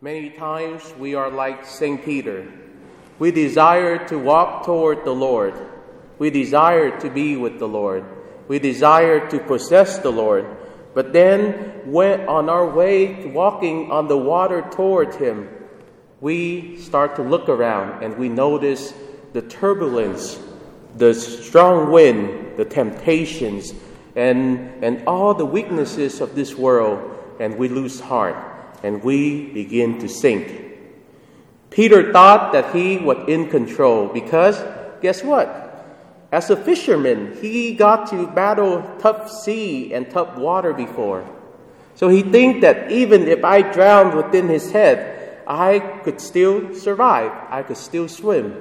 Many times we are like St. Peter. We desire to walk toward the Lord. We desire to be with the Lord. We desire to possess the Lord. But then, when on our way to walking on the water toward Him, we start to look around and we notice the turbulence, the strong wind, the temptations, and all the weaknesses of this world, and we lose heart and we begin to sink. Peter thought that he was in control because, guess what? As a fisherman, he got to battle tough sea and tough water before. So he think that even if I drowned within his head, I could still survive. I could still swim.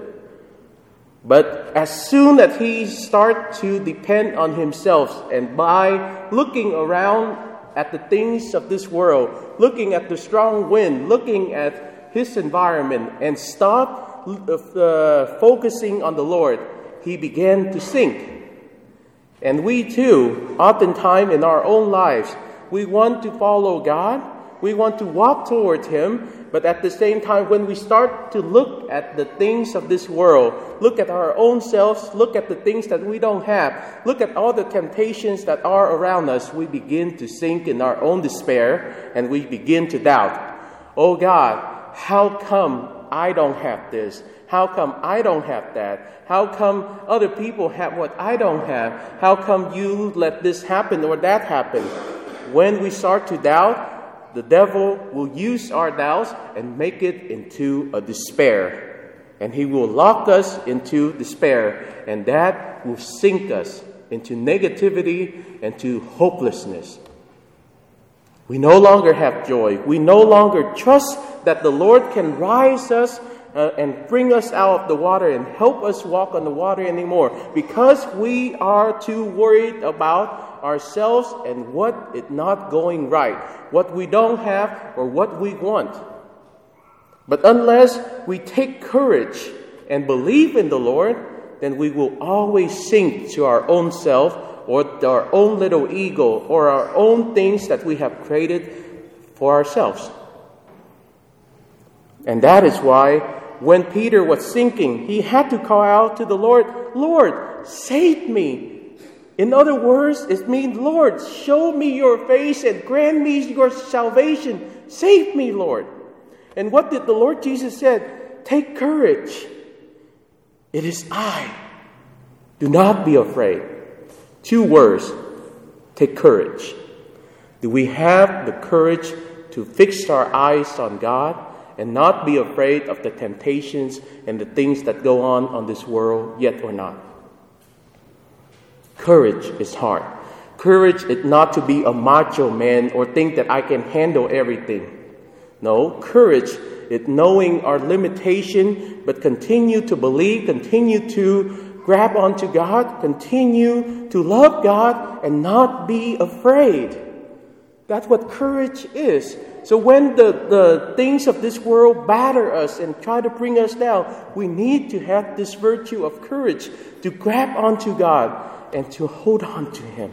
But as soon as he start to depend on himself, and by looking around at the things of this world, looking at the strong wind, looking at his environment, and stop focusing on the Lord, he began to sink. And we too, oftentimes in our own lives, we want to follow God, we want to walk towards Him, but at the same time, when we start to look at the things of this world, look at our own selves, look at the things that we don't have, look at all the temptations that are around us, we begin to sink in our own despair, and we begin to doubt. Oh God, how come I don't have this? How come I don't have that? How come other people have what I don't have? How come you let this happen or that happen? When we start to doubt, the devil will use our doubts and make it into a despair. And he will lock us into despair. And that will sink us into negativity and to hopelessness. We no longer have joy. We no longer trust that the Lord can rise us and bring us out of the water and help us walk on the water anymore, because we are too worried about ourselves and what is not going right, what we don't have or what we want. But unless we take courage and believe in the Lord, then we will always sink to our own self or our own little ego or our own things that we have created for ourselves. And that is why when Peter was sinking, he had to call out to the Lord, Lord, save me. In other words, it means, Lord, show me your face and grant me your salvation. Save me, Lord. And what did the Lord Jesus said? Take courage. It is I. Do not be afraid. 2 words. Take courage. Do we have the courage to fix our eyes on God and not be afraid of the temptations and the things that go on this world yet or not? Courage is hard. Courage is not to be a macho man or think that I can handle everything. No, courage is knowing our limitation, but continue to believe, continue to grab onto God, continue to love God, and not be afraid. That's what courage is. So when the things of this world batter us and try to bring us down, we need to have this virtue of courage to grab onto God and to hold on to Him.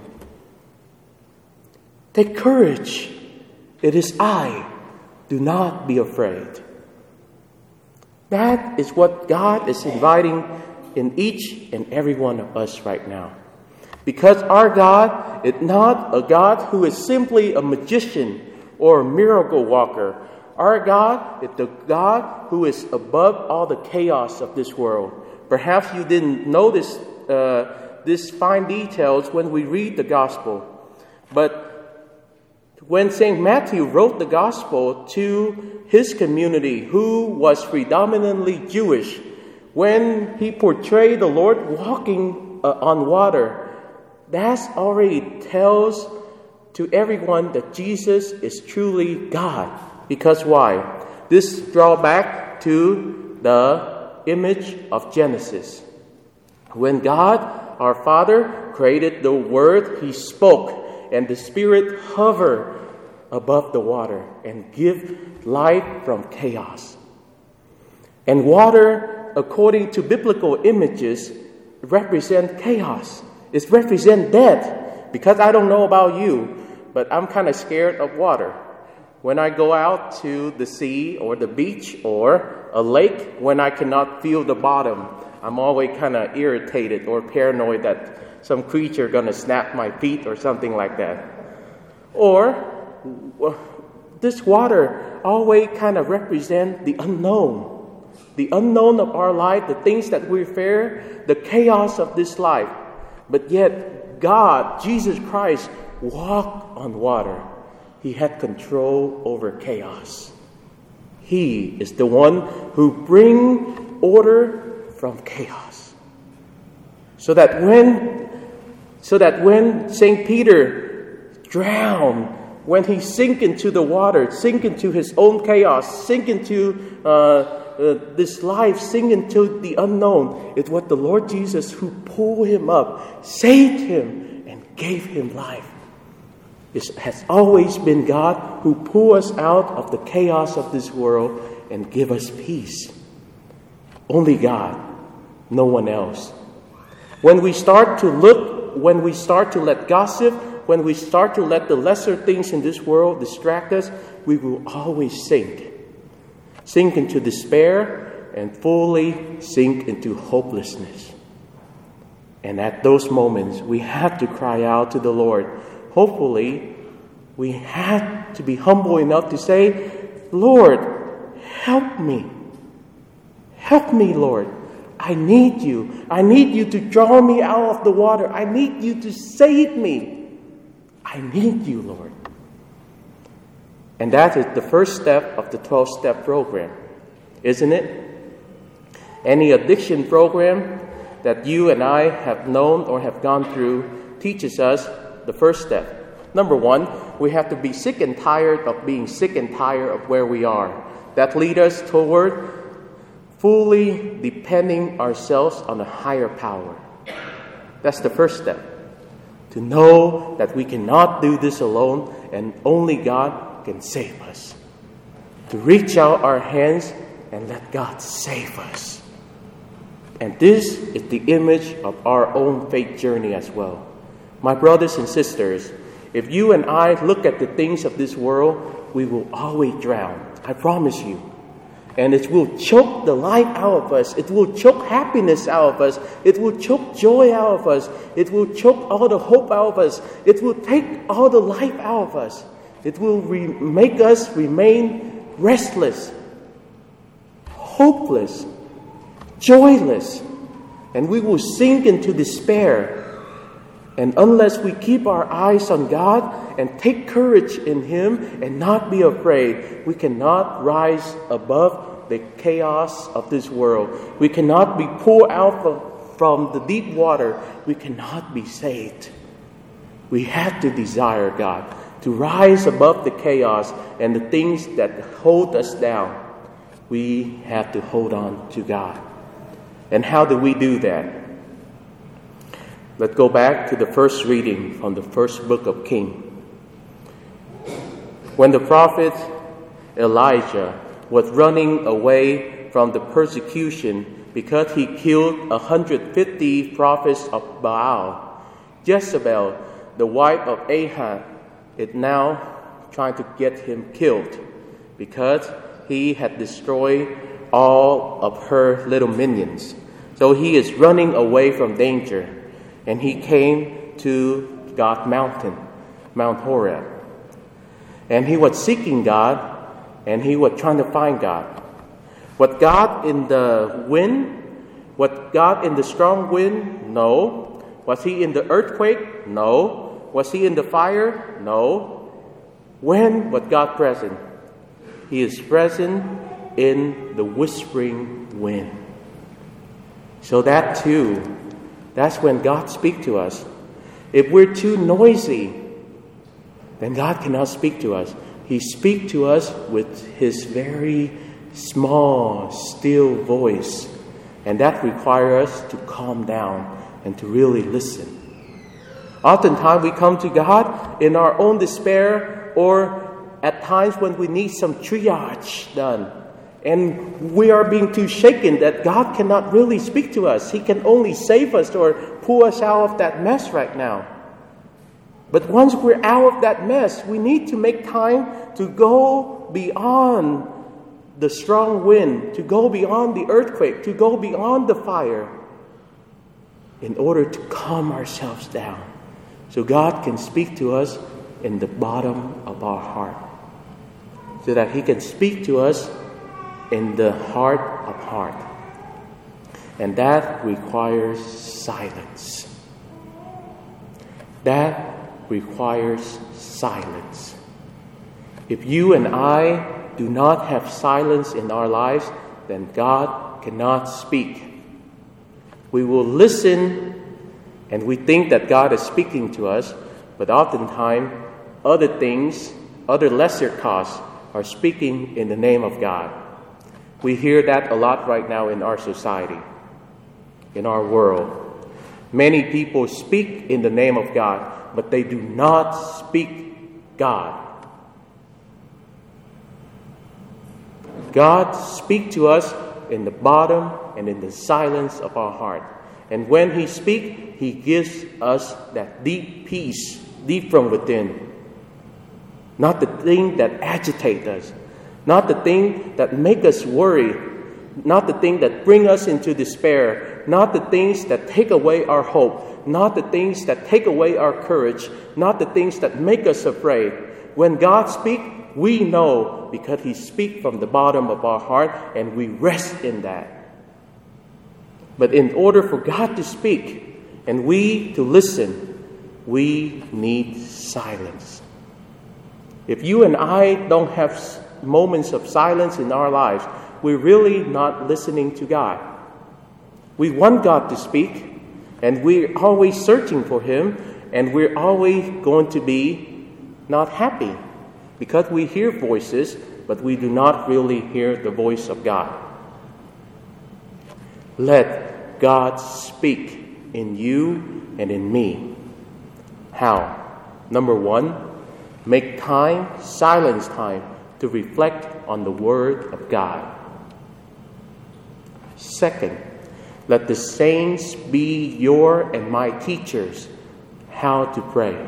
Take courage. It is I. Do not be afraid. That is what God is inviting in each and every one of us right now. Because our God is not a God who is simply a magician or a miracle worker. Our God is the God who is above all the chaos of this world. Perhaps you didn't notice these fine details when we read the gospel. But when St. Matthew wrote the gospel to his community, who was predominantly Jewish, when he portrayed the Lord walking on water, that already tells to everyone that Jesus is truly God. Because why? This draws back to the image of Genesis. When God, our Father, created the Word, He spoke, and the Spirit hovered above the water and give life from chaos. And water, according to biblical images, represent chaos. It represents death. Because I don't know about you, but I'm kind of scared of water. when I go out to the sea or the beach or a lake, when I cannot feel the bottom, I'm always kind of irritated or paranoid that some creature going to snap my feet or something like that. Or this water always kind of represents the unknown of our life, the things that we fear, the chaos of this life. But yet, God, Jesus Christ, walked on water. He had control over chaos. He is the one who brings order from chaos. So that when St. Peter drowned, when he sink into the water, sink into his own chaos, sink into this life, sink into the unknown, it was the Lord Jesus who pulled him up, saved him, and gave him life. It has always been God who pulled us out of the chaos of this world and give us peace. Only God, no one else. When we start to let gossip, when we start to let the lesser things in this world distract us, we will always sink into despair and fully sink into hopelessness. And at those moments, we have to cry out to the Lord. Hopefully, we have to be humble enough to say, Lord, help me. Help me, Lord. I need you. I need you to draw me out of the water. I need you to save me. I need you, Lord. And that is the first step of the 12-step program, isn't it? Any addiction program that you and I have known or have gone through teaches us the first step. Number one, we have to be sick and tired of being sick and tired of where we are. That leads us toward fully depending ourselves on a higher power. That's the first step. To know that we cannot do this alone and only God can save us. To reach out our hands and let God save us. And this is the image of our own faith journey as well. My brothers and sisters, if you and I look at the things of this world, we will always drown. I promise you. And it will choke the life out of us. It will choke happiness out of us. It will choke joy out of us. It will choke all the hope out of us. It will take all the life out of us. It will make us remain restless, hopeless, joyless, and we will sink into despair. And unless we keep our eyes on God and take courage in Him and not be afraid, we cannot rise above the chaos of this world. We cannot be pulled out from the deep water. We cannot be saved. We have to desire God, to rise above the chaos and the things that hold us down. We have to hold on to God. And how do we do that? Let's go back to the first reading from the first book of Kings. When the prophet Elijah was running away from the persecution because he killed 150 prophets of Baal, Jezebel, the wife of Ahab, is now trying to get him killed because he had destroyed all of her little minions. So he is running away from danger. And he came to God's mountain, Mount Horeb. And he was seeking God, and he was trying to find God. Was God in the wind? Was God in the strong wind? No. Was he in the earthquake? No. Was he in the fire? No. When was God present? He is present in the whispering wind. So that too, that's when God speaks to us. If we're too noisy, then God cannot speak to us. He speaks to us with His very small, still voice. And that requires us to calm down and to really listen. Oftentimes we come to God in our own despair, or at times when we need some triage done. And we are being too shaken that God cannot really speak to us. He can only save us or pull us out of that mess right now. But once we're out of that mess, we need to make time to go beyond the strong wind, to go beyond the earthquake, to go beyond the fire, in order to calm ourselves down, so God can speak to us in the bottom of our heart, so that He can speak to us in the heart of heart. And that requires silence. That requires silence. If you and I do not have silence in our lives, then God cannot speak. We will listen and we think that God is speaking to us, but oftentimes other things, other lesser costs are speaking in the name of God. We hear that a lot right now in our society, in our world. Many people speak in the name of God, but they do not speak God. God speaks to us in the bottom and in the silence of our heart. And when He speaks, He gives us that deep peace, deep from within. Not the thing that agitates us, not the thing that make us worry, not the thing that bring us into despair, not the things that take away our hope, not the things that take away our courage, not the things that make us afraid. When God speaks, we know because He speaks from the bottom of our heart, and we rest in that. But in order for God to speak and we to listen, we need silence. If you and I don't have moments of silence in our lives, we're really not listening to God. We want God to speak, and we're always searching for Him, and we're always going to be not happy because we hear voices, but we do not really hear the voice of God. Let God speak in you and in me. How? Number one, make time, silence time, to reflect on the Word of God. Second, let the saints be your and my teachers how to pray.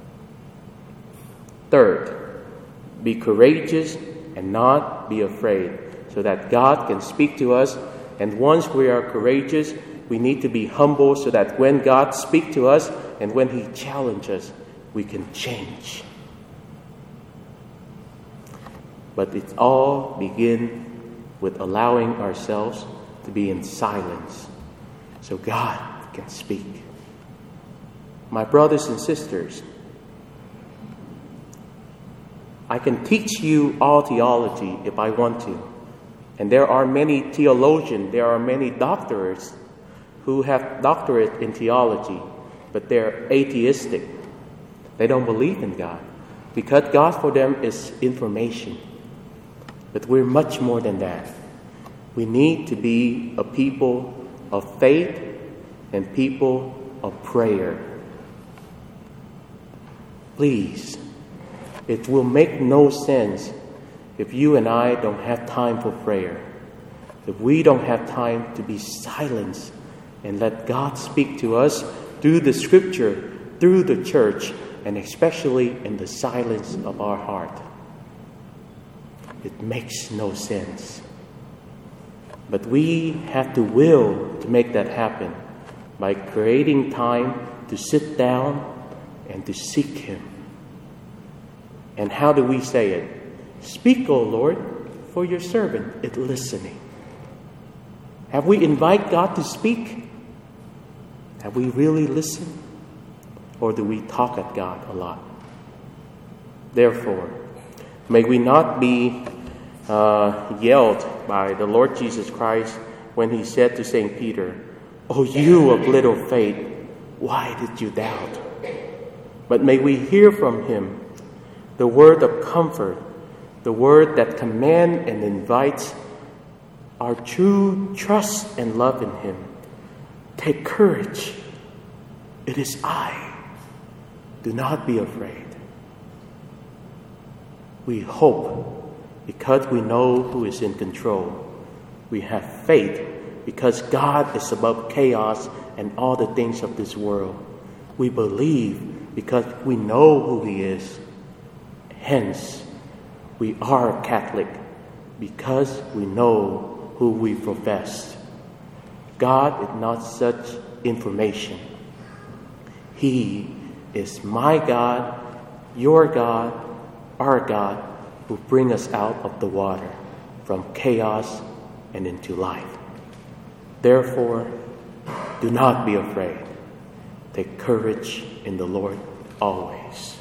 Third, be courageous and not be afraid, so that God can speak to us. And once we are courageous, we need to be humble, so that when God speaks to us and when He challenges us, we can change. But it all begins with allowing ourselves to be in silence so God can speak. My brothers and sisters, I can teach you all theology if I want to. And there are many theologians, there are many doctors who have doctorate in theology, but they're atheistic. They don't believe in God, because God for them is information. But we're much more than that. We need to be a people of faith and people of prayer. Please, it will make no sense if you and I don't have time for prayer, if we don't have time to be silent and let God speak to us through the Scripture, through the church, and especially in the silence of our heart. It makes no sense. But we have the will to make that happen by creating time to sit down and to seek Him. And how do we say it? Speak, O Lord, for your servant is listening. Have we invited God to speak? Have we really listened? Or do we talk at God a lot? Therefore, may we not be yelled by the Lord Jesus Christ when He said to St. Peter, "O you of little faith, why did you doubt?" But may we hear from Him the word of comfort, the word that commands and invites our true trust and love in Him. Take courage. It is I. Do not be afraid. We hope because we know who is in control. We have faith because God is above chaos and all the things of this world. We believe because we know who He is. Hence, we are Catholic because we know who we profess. God is not such information. He is my God, your God, our God, who bring us out of the water from chaos and into life. Therefore, do not be afraid. Take courage in the Lord always.